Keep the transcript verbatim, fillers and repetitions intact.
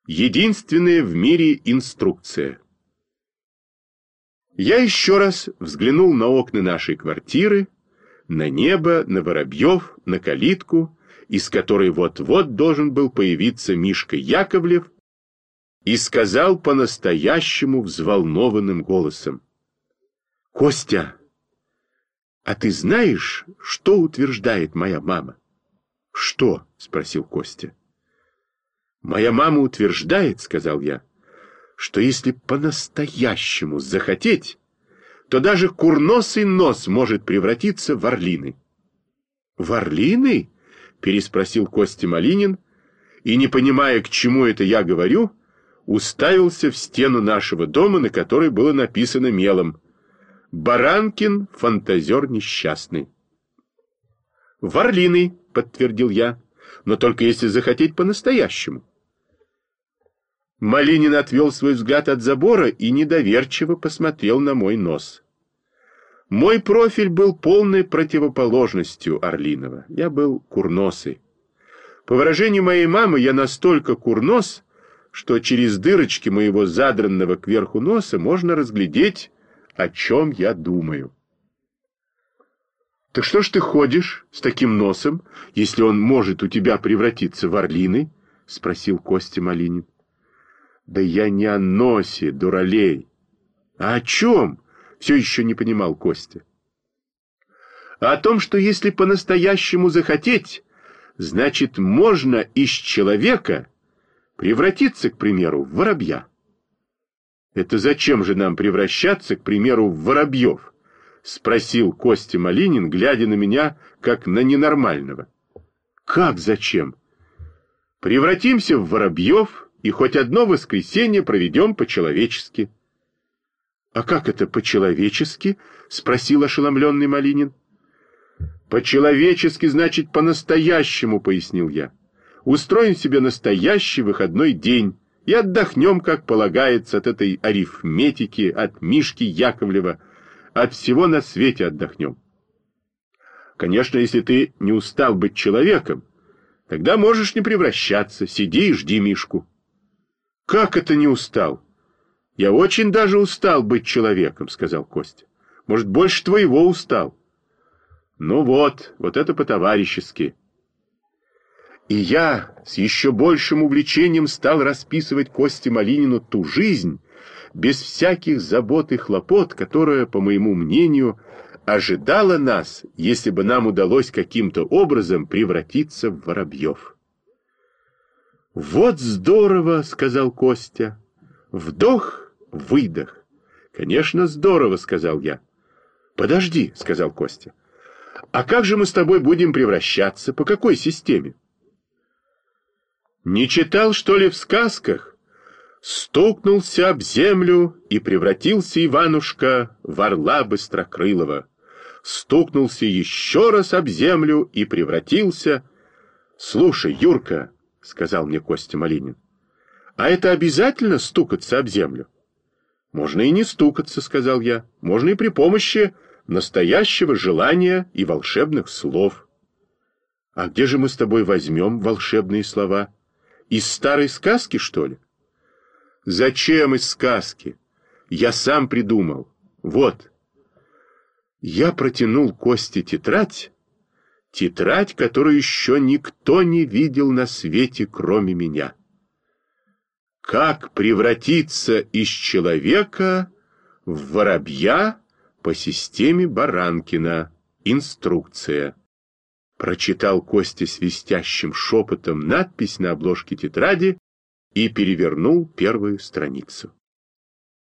Единственная в мире инструкция. Я еще раз взглянул на окна нашей квартиры, на небо, на воробьев, на калитку, из которой вот-вот должен был появиться Мишка Яковлев, и сказал по-настоящему взволнованным голосом: «Костя, а ты знаешь, что утверждает моя мама?» «Что?» — спросил Костя. «Моя мама утверждает, — сказал я, — что если по-настоящему захотеть, то даже курносый нос может превратиться в орлиный». «В орлиный?» — переспросил Костя Малинин, и, не понимая, к чему это я говорю, уставился в стену нашего дома, на которой было написано мелом: «Баранкин, фантазер несчастный». «В орлиный», — подтвердил я, — «но только если захотеть по-настоящему». Малинин отвел свой взгляд от забора и недоверчиво посмотрел на мой нос. Мой профиль был полной противоположностью орлиного. Я был курносый. По выражению моей мамы, я настолько курнос, что через дырочки моего задранного кверху носа можно разглядеть, о чем я думаю. «Так что ж ты ходишь с таким носом, если он может у тебя превратиться в орлиный?» — спросил Костя Малинин. «Да я не о носе, дуралей». «А о чем?» — все еще не понимал Костя. «А о том, что если по-настоящему захотеть, значит, можно из человека превратиться, к примеру, в воробья». «Это зачем же нам превращаться, к примеру, в воробьев?» — спросил Костя Малинин, глядя на меня, как на ненормального. «Как зачем? Превратимся в воробьев и хоть одно воскресенье проведем по-человечески». «А как это по-человечески?» — спросил ошеломленный Малинин. «По-человечески значит по-настоящему», — пояснил я. «Устроим себе настоящий выходной день и отдохнем, как полагается, от этой арифметики, от Мишки Яковлева, от всего на свете отдохнем. Конечно, если ты не устал быть человеком, тогда можешь не превращаться, сиди и жди Мишку». «Как это не устал?» «Я очень даже устал быть человеком», — сказал Костя. «Может, больше твоего устал». «Ну вот, вот это по-товарищески». И я с еще большим увлечением стал расписывать Косте Малинину ту жизнь, без всяких забот и хлопот, которая, по моему мнению, ожидала нас, если бы нам удалось каким-то образом превратиться в воробьев. «Вот здорово», — сказал Костя. «Вдох, выдох». «Конечно, здорово», — сказал я. «Подожди», — сказал Костя. «А как же мы с тобой будем превращаться? По какой системе?» «Не читал, что ли, в сказках? Стукнулся об землю, и превратился Иванушка в орла быстрокрылого. Стукнулся еще раз об землю и превратился...» «Слушай, Юрка», — сказал мне Костя Малинин, — «а это обязательно стукаться об землю?» «Можно и не стукаться», — сказал я. «Можно и при помощи настоящего желания и волшебных слов». «А где же мы с тобой возьмем волшебные слова? Из старой сказки, что ли?» «Зачем из сказки? Я сам придумал. Вот». Я протянул Косте тетрадь, тетрадь, которую еще никто не видел на свете, кроме меня. «Как превратиться из человека в воробья по системе Баранкина. Инструкция». Прочитал Костя свистящим шепотом надпись на обложке тетради и перевернул первую страницу.